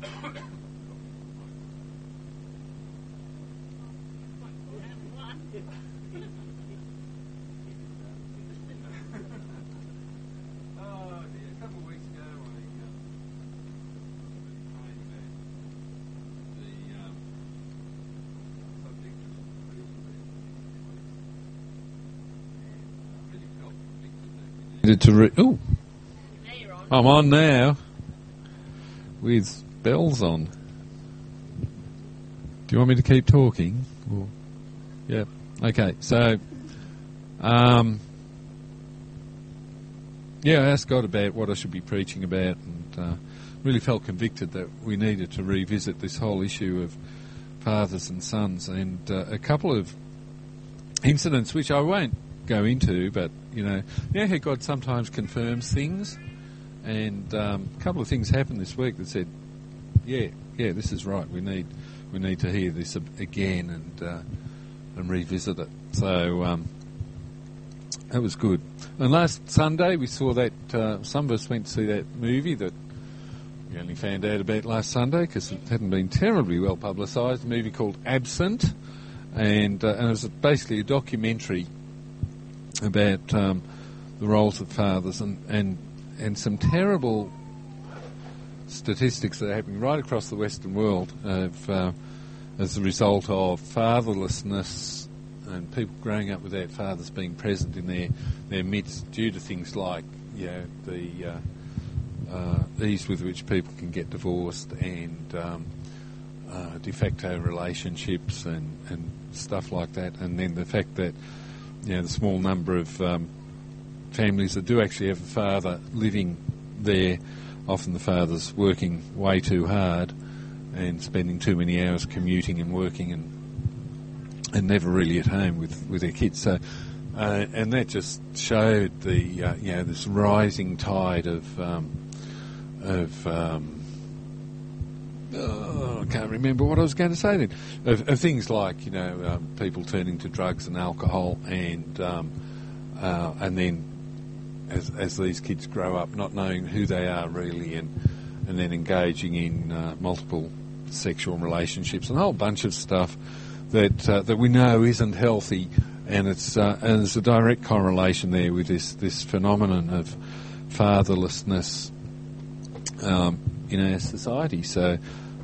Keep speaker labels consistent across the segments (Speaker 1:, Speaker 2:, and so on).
Speaker 1: I'm on now with bells on. Do you want me to keep talking? Or? Yeah. Okay. So, I asked God about what I should be preaching about, and really felt convicted that we needed to revisit this whole issue of fathers and sons, and a couple of incidents which I won't go into, but you know how God sometimes confirms things, and a couple of things happened this week that said, yeah, this is right. We need to hear this again and revisit it. So that was good. And last Sunday we saw that some of us went to see that movie that we only found out about last Sunday because it hadn't been terribly well publicised. A movie called Absent, and it was basically a documentary about the roles of fathers and some terrible statistics that are happening right across the Western world as a result of fatherlessness and people growing up without fathers being present in their midst due to things like the ease with which people can get divorced and de facto relationships and stuff like that, and then the fact that the small number of families that do actually have a father living there, often the father's working way too hard and spending too many hours commuting and working and never really at home with their kids. So, and that just showed this rising tide of I can't remember what I was going to say then. Of things like people turning to drugs and alcohol, and then as these kids grow up, not knowing who they are really, and then engaging in multiple sexual relationships and a whole bunch of stuff that we know isn't healthy, and there's a direct correlation there with this phenomenon of fatherlessness in our society. So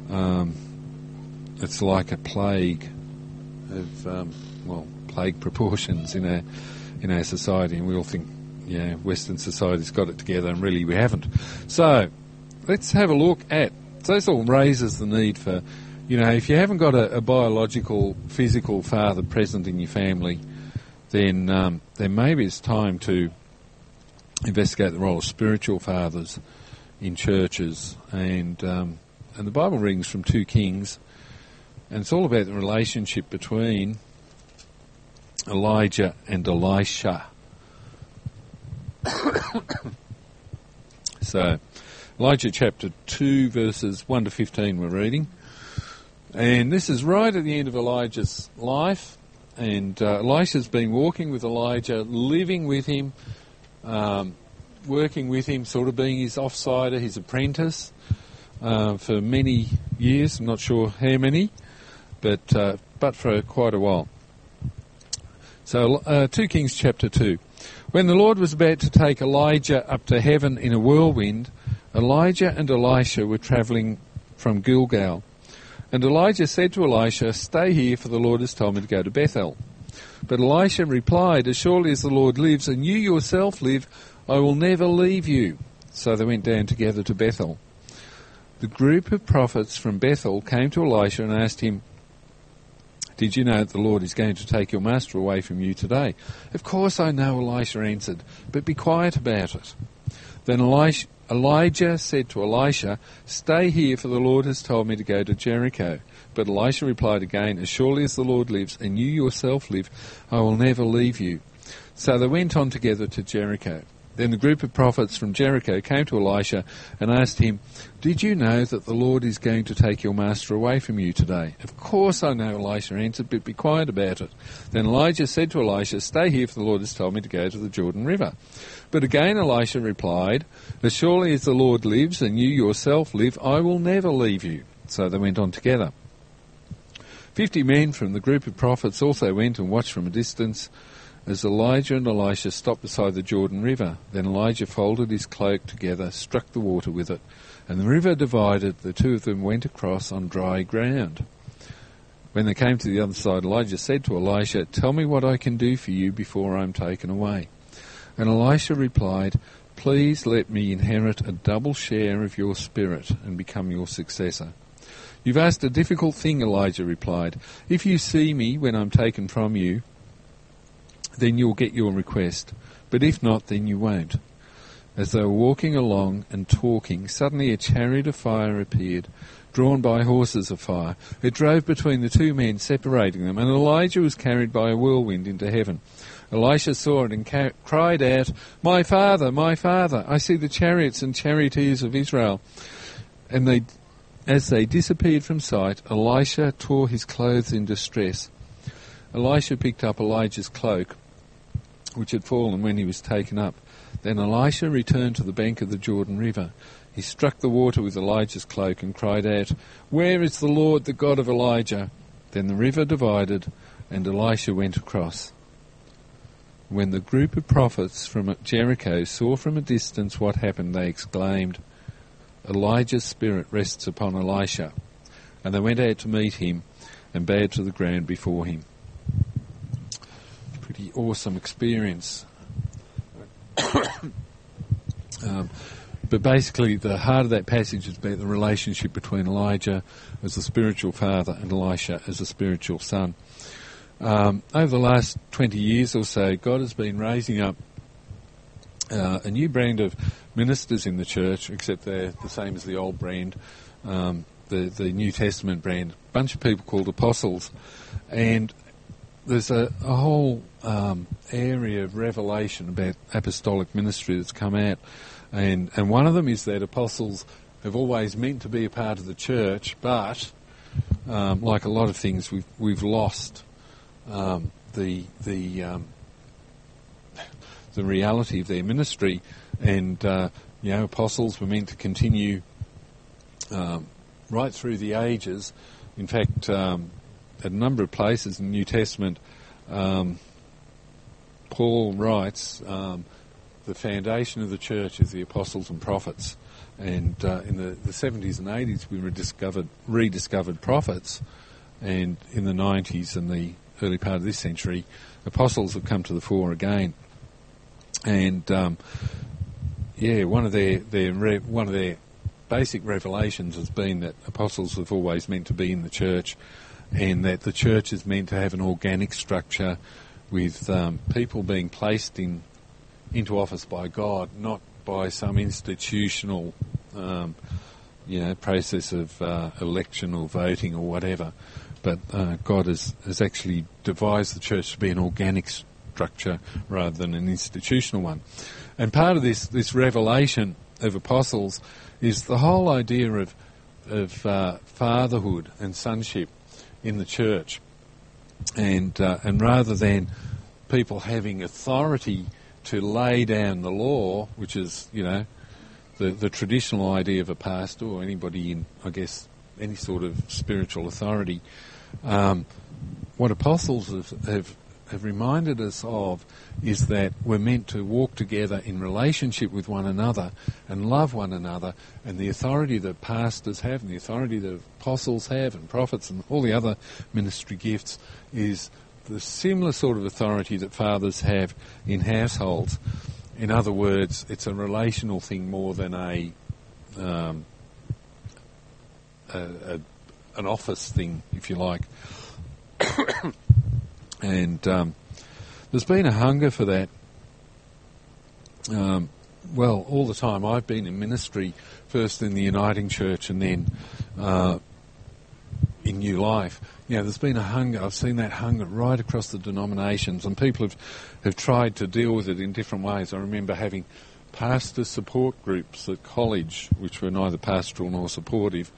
Speaker 1: it's like a plague of plague proportions in our society, and we all think Western society's got it together, and really we haven't. So let's have a look at. So this all raises the need for, if you haven't got a biological, physical father present in your family, then maybe it's time to investigate the role of spiritual fathers in churches. And the Bible readings from 2 Kings, and it's all about the relationship between Elijah and Elisha. So, Elijah chapter 2, verses 1 to 15 we're reading. And this is right at the end of Elijah's life. And Elisha's been walking with Elijah, living with him, working with him, sort of being his offsider, his apprentice, for many years. I'm not sure how many, but for quite a while. So 2 Kings chapter 2. When the Lord was about to take Elijah up to heaven in a whirlwind, Elijah and Elisha were travelling from Gilgal. And Elijah said to Elisha, "Stay here, for the Lord has told me to go to Bethel." But Elisha replied, "As surely as the Lord lives, and you yourself live, I will never leave you." So they went down together to Bethel. The group of prophets from Bethel came to Elisha and asked him, "Did you know that the Lord is going to take your master away from you today?" "Of course I know," Elisha answered, "but be quiet about it." Then Elijah said to Elisha, "Stay here, for the Lord has told me to go to Jericho." But Elisha replied again, "As surely as the Lord lives, and you yourself live, I will never leave you." So they went on together to Jericho. Then the group of prophets from Jericho came to Elisha and asked him, "Did you know that the Lord is going to take your master away from you today?" "Of course I know," Elisha answered, "but be quiet about it." Then Elijah said to Elisha, "Stay here, for the Lord has told me to go to the Jordan River." But again Elisha replied, "As surely as the Lord lives and you yourself live, I will never leave you." So they went on together. 50 men from the group of prophets also went and watched from a distance as Elijah and Elisha stopped beside the Jordan River. Then Elijah folded his cloak together, struck the water with it, and the river divided. The two of them went across on dry ground. When they came to the other side, Elijah said to Elisha, "Tell me what I can do for you before I am taken away." And Elisha replied, "Please let me inherit a double share of your spirit and become your successor." "You've asked a difficult thing," Elijah replied. "If you see me when I'm taken from you, then you'll get your request. But if not, then you won't." As they were walking along and talking, suddenly a chariot of fire appeared, drawn by horses of fire. It drove between the two men, separating them, and Elijah was carried by a whirlwind into heaven. Elisha saw it and cried out, my father, I see the chariots and charioteers of Israel." And as they disappeared from sight, Elisha tore his clothes in distress. Elisha picked up Elijah's cloak, which had fallen when he was taken up. Then Elisha returned to the bank of the Jordan River. He struck the water with Elijah's cloak and cried out, "Where is the Lord, the God of Elijah?" Then the river divided, and Elisha went across. When the group of prophets from Jericho saw from a distance what happened, they exclaimed, "Elijah's spirit rests upon Elisha." And they went out to meet him and bowed to the ground before him. Pretty awesome experience. But basically the heart of that passage is about the relationship between Elijah as the spiritual father and Elisha as the spiritual son. Over the last 20 years or so, God has been raising up a new brand of ministers in the church, except they're the same as the old brand, the New Testament brand. A bunch of people called apostles. And there's a whole area of revelation about apostolic ministry that's come out. And one of them is that apostles have always meant to be a part of the church, but like a lot of things, we've lost the reality of their ministry. And apostles were meant to continue right through the ages. In fact, at a number of places in the New Testament, Paul writes, the foundation of the church is the apostles and prophets. And in the 70s and 80s, we rediscovered prophets. And in the 90s and the early part of this century, apostles have come to the fore again. And one of their basic revelations has been that apostles have always meant to be in the church, and that the church is meant to have an organic structure with people being placed into office by God, not by some institutional process of election or voting or whatever. But God has actually devised the church to be an organic structure rather than an institutional one. And part of this revelation of apostles is the whole idea of fatherhood and sonship in the church. And rather than people having authority to lay down the law, which is, the traditional idea of a pastor or anybody in, I guess, any sort of spiritual authority, what apostles have reminded us of is that we're meant to walk together in relationship with one another and love one another, and the authority that pastors have and the authority that apostles have and prophets and all the other ministry gifts is the similar sort of authority that fathers have in households. In other words, it's a relational thing more than an office thing, if you like. And there's been a hunger for that. All the time. I've been in ministry, first in the Uniting Church and then in new life. There's been a hunger. I've seen that hunger right across the denominations, and people have tried to deal with it in different ways. I remember having pastor support groups at college, which were neither pastoral nor supportive,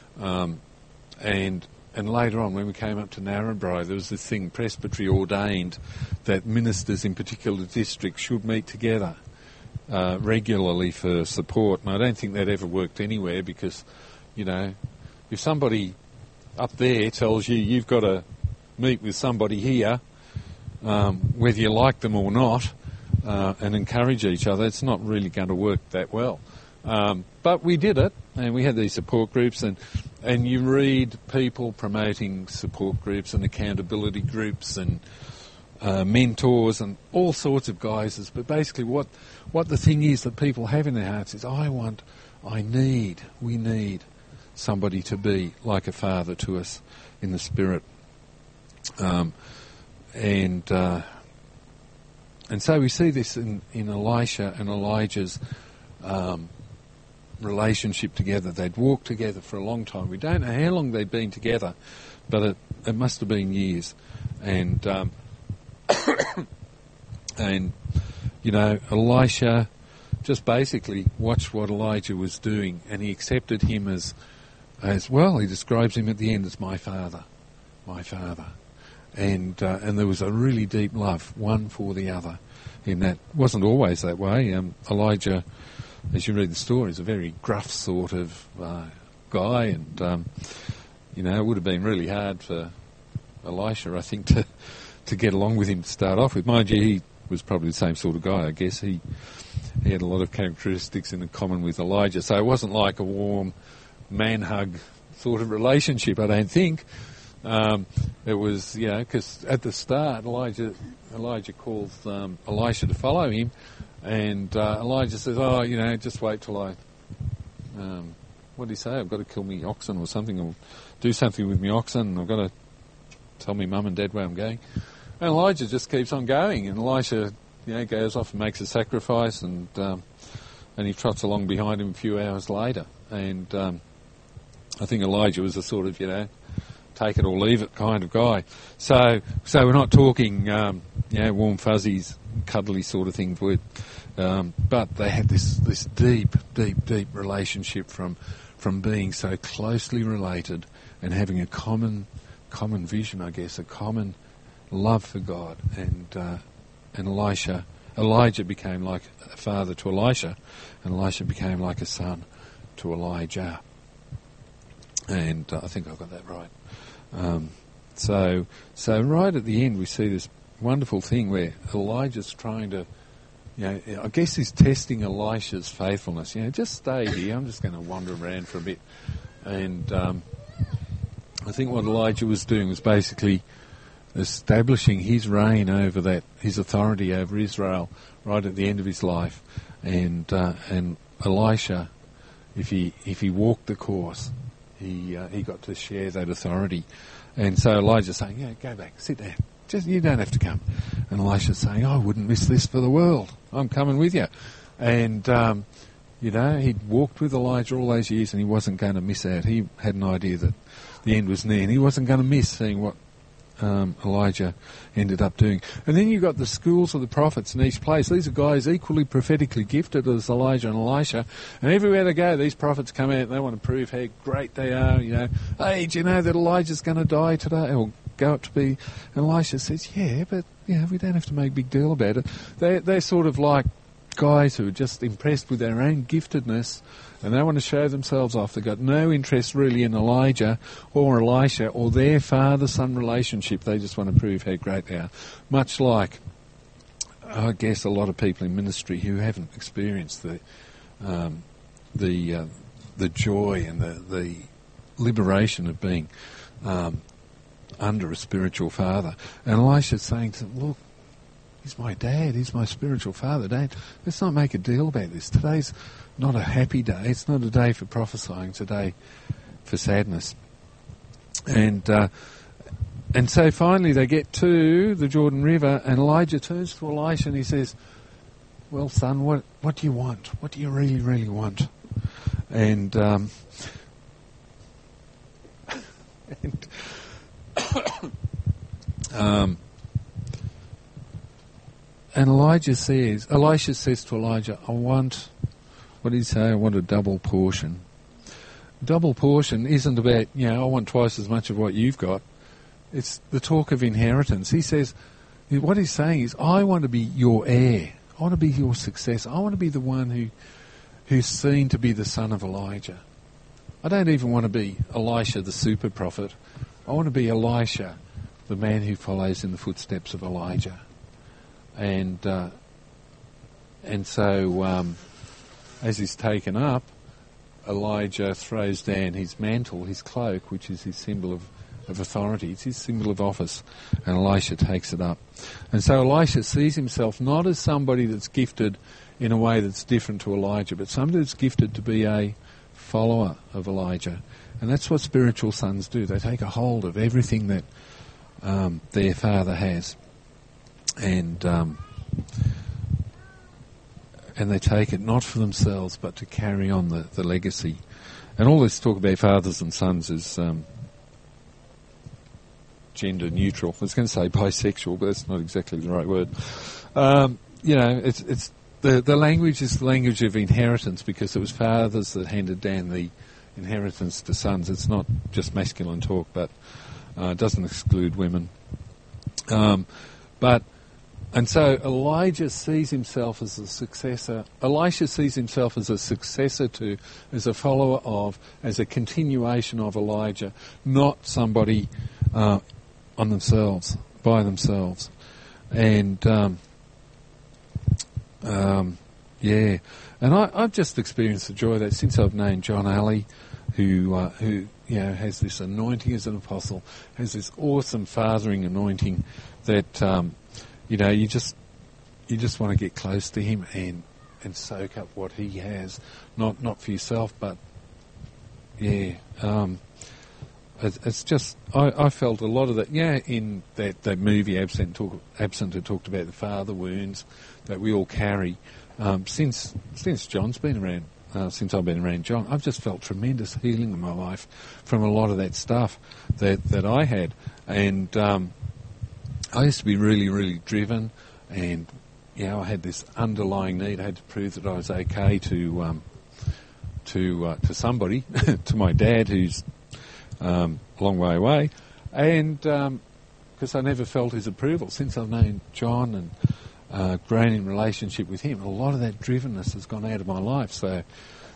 Speaker 1: and later on, when we came up to Narrabri, there was this thing, presbytery ordained, that ministers in particular districts should meet together regularly for support. And I don't think that ever worked anywhere because, if somebody up there tells you you've got to meet with somebody here, whether you like them or not, and encourage each other, it's not really going to work that well. But we did it, and we had these support groups, and you read people promoting support groups and accountability groups and mentors and all sorts of guises. But basically what the thing is that people have in their hearts is, we need somebody to be like a father to us in the Spirit. And so we see this in Elisha and Elijah's relationship together. They'd walked together for a long time. We don't know how long they'd been together, but it must have been years. And Elisha just basically watched what Elijah was doing, and he accepted him as well. He describes him at the end as my father. And there was a really deep love, one for the other. In that, it wasn't always that way. Elijah, as you read the story, is a very gruff sort of guy, and it would have been really hard for Elisha, I think, to get along with him to start off with. Mind you, he was probably the same sort of guy, I guess. He had a lot of characteristics in common with Elijah, so it wasn't like a warm man-hug sort of relationship, I don't think. It was, because at the start, Elijah calls Elisha to follow him, and Elijah says, just wait till I, what did he say? I've got to kill me oxen or something, or do something with me oxen, I've got to tell me mum and dad where I'm going. And Elijah just keeps on going, and Elisha, goes off and makes a sacrifice, and he trots along behind him a few hours later. And I think Elijah was a sort of, take it or leave it kind of guy. So we're not talking, warm fuzzies, cuddly sort of thing, but they had this deep relationship from being so closely related and having a common vision, I guess, a common love for God. And Elijah became like a father to Elisha, and Elisha became like a son to Elijah. And I think I got that right. So right at the end we see this wonderful thing where Elijah's trying to, I guess he's testing Elisha's faithfulness. Just stay here. I'm just going to wander around for a bit. And I think what Elijah was doing was basically establishing his reign over his authority over Israel right at the end of his life. And Elisha, if he walked the course, he got to share that authority. And so Elijah's saying, go back, sit down. You don't have to come. And Elisha's saying, I wouldn't miss this for the world. I'm coming with you. And, he'd walked with Elijah all those years and he wasn't going to miss out. He had an idea that the end was near and he wasn't going to miss seeing what Elijah ended up doing. And then you've got the schools of the prophets in each place. These are guys equally prophetically gifted as Elijah and Elisha. And everywhere they go, these prophets come out and they want to prove how great they are. Hey, do you know that Elijah's going to die today? Or go up to be... And Elisha says, but we don't have to make a big deal about it. They're sort of like guys who are just impressed with their own giftedness and they want to show themselves off. They've got no interest really in Elijah or Elisha or their father-son relationship. They just want to prove how great they are. Much like, I guess, a lot of people in ministry who haven't experienced the joy and the liberation of being under a spiritual father. And Elisha's saying to them, look, he's my dad, he's my spiritual father. Dad, let's not make a deal about this. Today's not a happy day. It's not a day for prophesying. It's a day for sadness. And so finally they get to the Jordan River and Elijah turns to Elisha and he says, well, son, what do you want? What do you really, really want? And And Elisha says to Elijah, what did he say? I want a double portion. Double portion isn't about, I want twice as much of what you've got. It's the talk of inheritance. He says, what he's saying is, I want to be your heir. I want to be your successor. I want to be the one who's seen to be the son of Elijah. I don't even want to be Elisha, the super prophet. I want to be Elisha, the man who follows in the footsteps of Elijah. And so, as he's taken up, Elijah throws down his mantle, his cloak, which is his symbol of authority. It's his symbol of office. And Elisha takes it up. And so Elisha sees himself not as somebody that's gifted in a way that's different to Elijah, but somebody that's gifted to be a follower of Elijah. And that's what spiritual sons do. They take a hold of everything that their father has. And they take it not for themselves, but to carry on the legacy. And all this talk about fathers and sons is gender neutral. I was going to say bisexual, but that's not exactly the right word. It's the language is the language of inheritance, because it was fathers that handed down the inheritance to sons. It's not just masculine talk, but it doesn't exclude women. And so Elijah sees himself as a successor. Elisha sees himself as a successor to, as a follower of, as a continuation of Elijah, not somebody on themselves, by themselves. And and I've just experienced the joy that since I've known John Alley, who has this anointing as an apostle, has this awesome fathering anointing that. You just want to get close to him and soak up what he has, not for yourself, but it's just I felt a lot of that. In that movie Absent who talked about the father wounds that we all carry. Since John's been around, since I've been around John, I've just felt tremendous healing in my life from a lot of that stuff that I had, and. I used to be really, really driven, and I had this underlying need. I had to prove that I was okay to somebody, to my dad, who's a long way away, and because I never felt his approval. Since I've known John and grown in relationship with him, a lot of that drivenness has gone out of my life. So,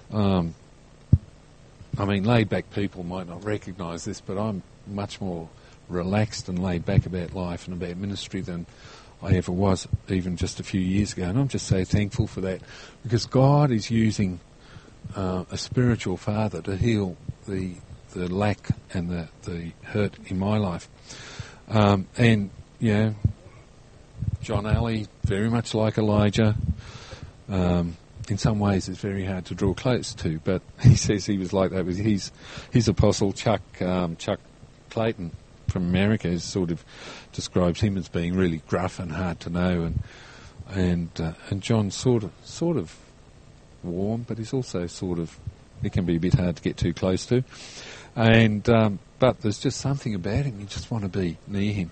Speaker 1: laid back people might not recognise this, but I'm much more relaxed and laid back about life and about ministry than I ever was even just a few years ago. And I'm just so thankful for that, because God is using a spiritual father to heal the lack and the hurt in my life. John Alley, very much like Elijah, in some ways it's very hard to draw close to, but he says he was like that with his apostle Chuck Clayton from America, sort of describes him as being really gruff and hard to know, and John's sort of warm, but he's also it can be a bit hard to get too close to, and but there's just something about him, you just want to be near him.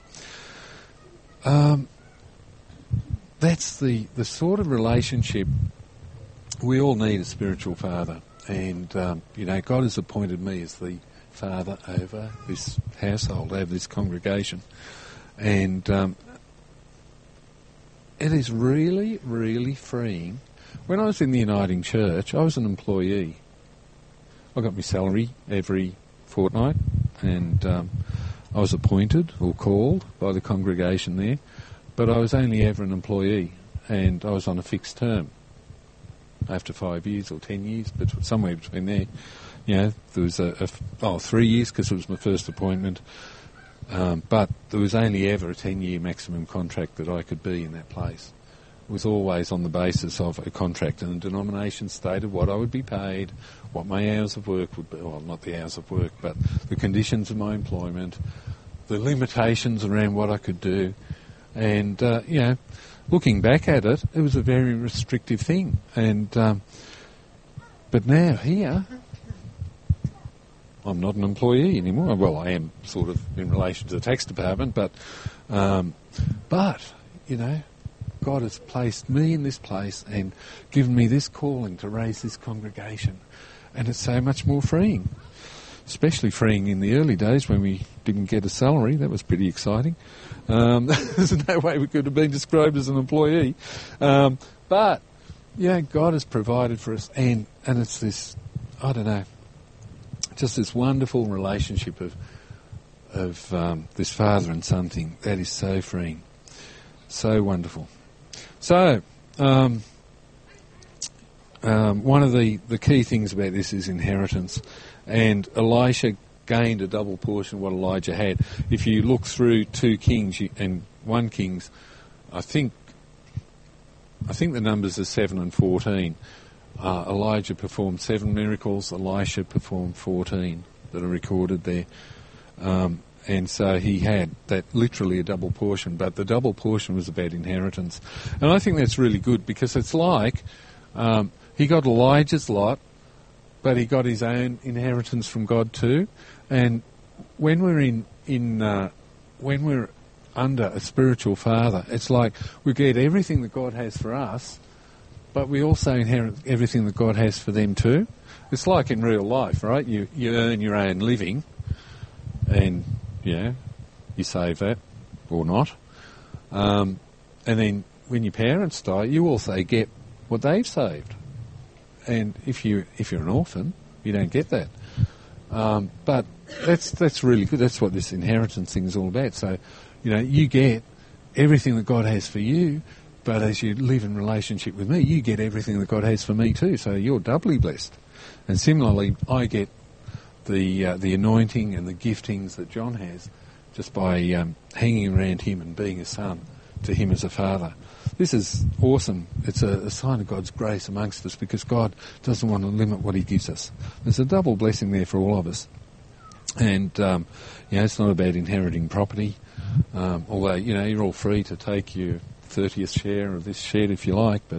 Speaker 1: That's the sort of relationship we all need, a spiritual father, and God has appointed me as the father over this household, over this congregation, and it is really, really freeing. When I was in the Uniting Church, I was an employee. I got my salary every fortnight, and I was appointed or called by the congregation there, but I was only ever an employee, and I was on a fixed term after 5 years or 10 years, but somewhere between there. There was 3 years because it was my first appointment, but there was only ever a 10-year maximum contract that I could be in that place. It was always on the basis of a contract, and the denomination stated what I would be paid, what my hours of work would be, well, not the hours of work, but the conditions of my employment, the limitations around what I could do, and, looking back at it, it was a very restrictive thing, and but now here, I'm not an employee anymore. Well, I am sort of in relation to the tax department, but you know, God has placed me in this place and given me this calling to raise this congregation, and it's so much more freeing. Especially freeing in the early days when we didn't get a salary. That was pretty exciting. There's no way we could have been described as an employee. But, yeah, God has provided for us, and it's this, I don't know, just this wonderful relationship of this father and son thing. That is so freeing. So wonderful. So, one of the key things about this is inheritance. And Elisha gained a double portion of what Elijah had. If you look through 2 Kings and 1 Kings, I think the numbers are 7 and 14. Elijah performed 7 miracles, Elisha performed 14 that are recorded there. And so he had that literally a double portion, but the double portion was about inheritance. And I think that's really good because it's like he got Elijah's lot, but he got his own inheritance from God too. And when we're when we're under a spiritual father, it's like we get everything that God has for us, but we also inherit everything that God has for them too. It's like in real life, right? You earn your own living, and you save that or not. And then when your parents die, you also get what they've saved. And if you're an orphan, you don't get that. But that's really good. That's what this inheritance thing is all about. So, you get everything that God has for you, but as you live in relationship with me, you get everything that God has for me too. So you're doubly blessed. And similarly, I get the anointing and the giftings that John has just by hanging around him and being a son to him as a father. This is awesome. It's a sign of God's grace amongst us because God doesn't want to limit what he gives us. There's a double blessing there for all of us. And, it's not about inheriting property, although, you're all free to take your 30th share of this shed if you like, but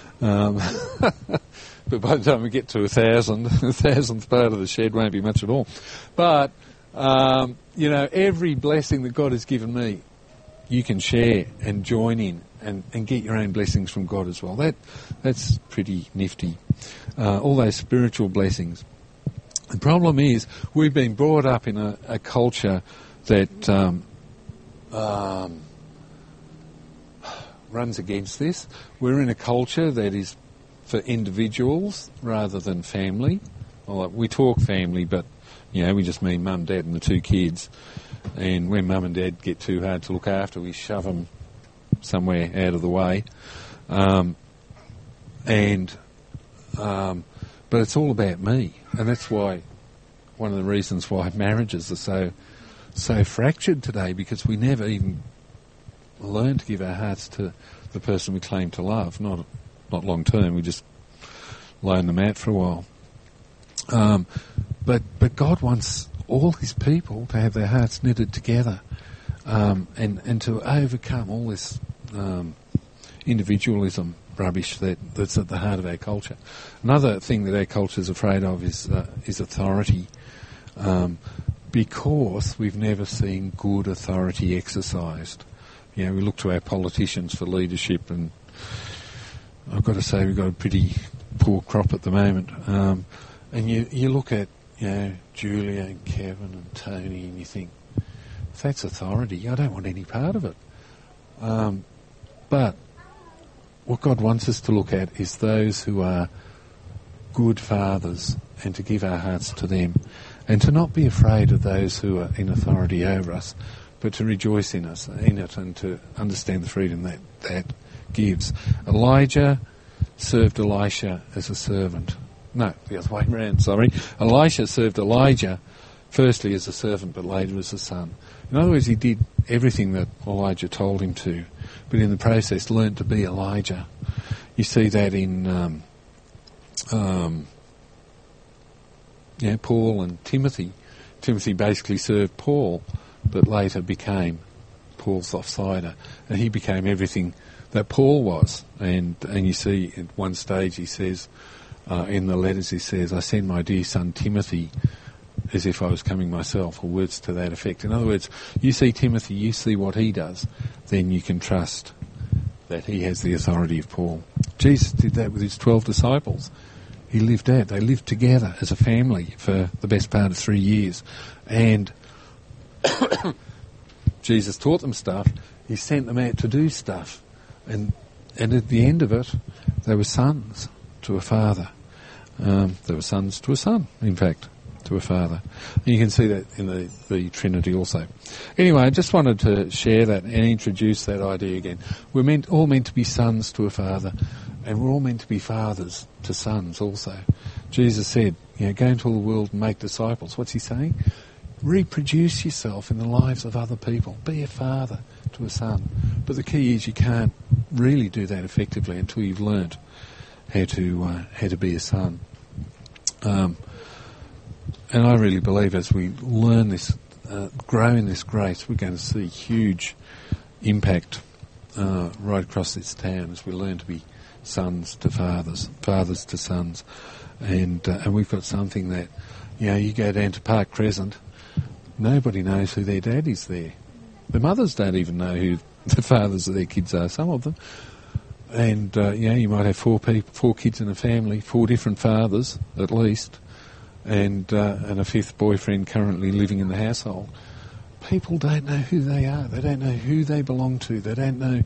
Speaker 1: but by the time we get to 1,000, the 1,000th part of the shed won't be much at all. But, every blessing that God has given me, you can share and join in and get your own blessings from God as well. That's pretty nifty. All those spiritual blessings. The problem is we've been brought up in a culture that runs against this. We're in a culture that is for individuals rather than family. Well, we talk family, but we just mean mum, dad and the 2 kids. And when mum and dad get too hard to look after, we shove them somewhere out of the way. But it's all about me. And that's why, one of the reasons why marriages are so fractured today, because we never even learn to give our hearts to the person we claim to love. Not long term, we just loan them out for a while. But God wants all his people to have their hearts knitted together, and to overcome all this individualism rubbish that's at the heart of our culture. Another thing that our culture is afraid of is authority, because we've never seen good authority exercised. We look to our politicians for leadership, and I've got to say we've got a pretty poor crop at the moment. And you look at Julia and Kevin and Tony, and you think, if that's authority, I don't want any part of it. But what God wants us to look at is those who are good fathers, and to give our hearts to them, and to not be afraid of those who are in authority over us, but to rejoice in it, and to understand the freedom that gives. Elijah served Elisha as a servant. No, the other way around, sorry. Elisha served Elijah firstly as a servant, but later as a son. In other words, he did everything that Elijah told him to, but in the process learned to be Elijah. You see that in Paul and Timothy. Timothy basically served Paul, but later became Paul's offsider, and he became everything that Paul was. And you see at one stage he says, in the letters he says, I send my dear son Timothy, as if I was coming myself, or words to that effect. In other words, you see Timothy, you see what he does, then you can trust that he has the authority of Paul. Jesus did that with his 12 disciples. He lived out. They lived together as a family for the best part of 3 years. And Jesus taught them stuff. He sent them out to do stuff. And at the end of it, they were sons to a father. They were sons to a son, in fact, to a father. And you can see that in the Trinity also. Anyway, I just wanted to share that and introduce that idea again. We're all meant to be sons to a father, and we're all meant to be fathers to sons also. Jesus said, go into all the world and make disciples. What's he saying? Reproduce yourself in the lives of other people. Be a father to a son. But the key is you can't really do that effectively until you've learnt how to be a son. And I really believe as we learn this, grow in this grace, we're going to see huge impact right across this town as we learn to be sons to fathers, fathers to sons. And we've got something that, you go down to Park Crescent, nobody knows who their dad is there. The mothers don't even know who the fathers of their kids are, some of them. And, you might have 4 kids in a family, 4 different fathers at least, and a 5th boyfriend currently living in the household. People don't know who they are. They don't know who they belong to. They don't know,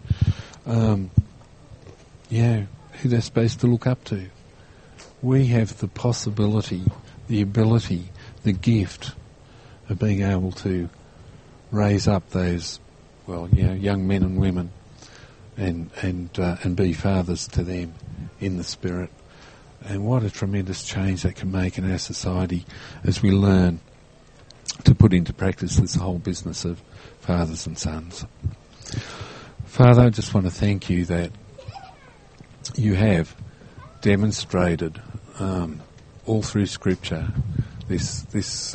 Speaker 1: who they're supposed to look up to. We have the possibility, the ability, the gift of being able to raise up those, young men and women and be fathers to them in the Spirit. And what a tremendous change that can make in our society as we learn to put into practice this whole business of fathers and sons. Father, I just want to thank you that you have demonstrated all through Scripture this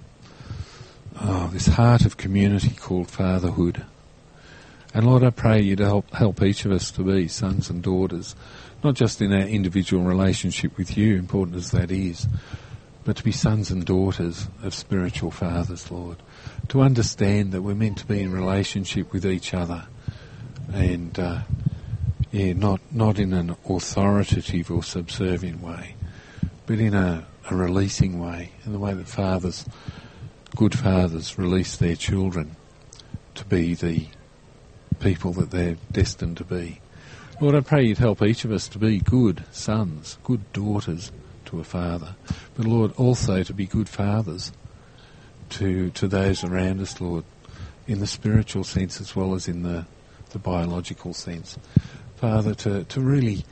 Speaker 1: heart of community called fatherhood. And Lord, I pray you to help each of us to be sons and daughters, not just in our individual relationship with you, important as that is, but to be sons and daughters of spiritual fathers, Lord. To understand that we're meant to be in relationship with each other, and not in an authoritative or subservient way, but in a releasing way, in the way that good fathers release their children to be the people that they're destined to be. Lord, I pray you'd help each of us to be good sons, good daughters to a father, but Lord, also to be good fathers to those around us, Lord, in the spiritual sense as well as in the biological sense. Father, to really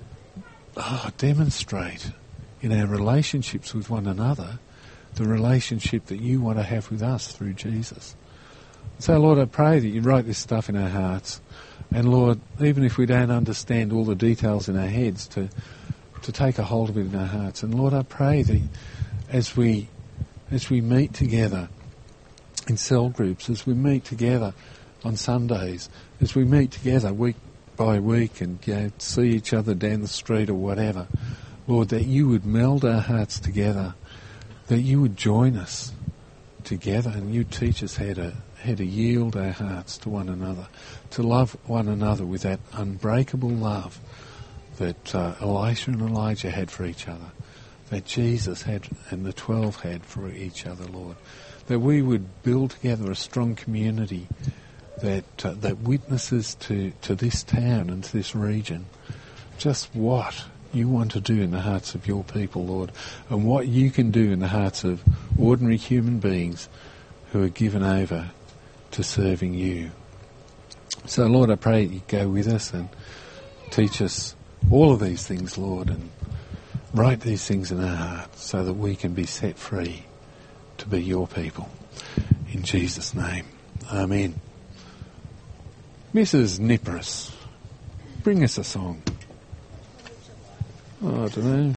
Speaker 1: demonstrate in our relationships with one another the relationship that you want to have with us through Jesus. So, Lord, I pray that you write this stuff in our hearts. And, Lord, even if we don't understand all the details in our heads, to take a hold of it in our hearts. And, Lord, I pray that as we meet together in cell groups, as we meet together on Sundays, as we meet together week by week and see each other down the street or whatever, Lord, that you would meld our hearts together, that you would join us together and you teach us how to yield our hearts to one another, to love one another with that unbreakable love that Elisha and Elijah had for each other, that Jesus had and the 12 had for each other, Lord. That we would build together a strong community that witnesses to this town and to this region just what you want to do in the hearts of your people, Lord, and what you can do in the hearts of ordinary human beings who are given over to serving you. So, Lord, I pray you go with us and teach us all of these things, Lord, and write these things in our hearts so that we can be set free to be your people. In Jesus' name, amen. Mrs. Nipperus, bring us a song. Oh, I don't know.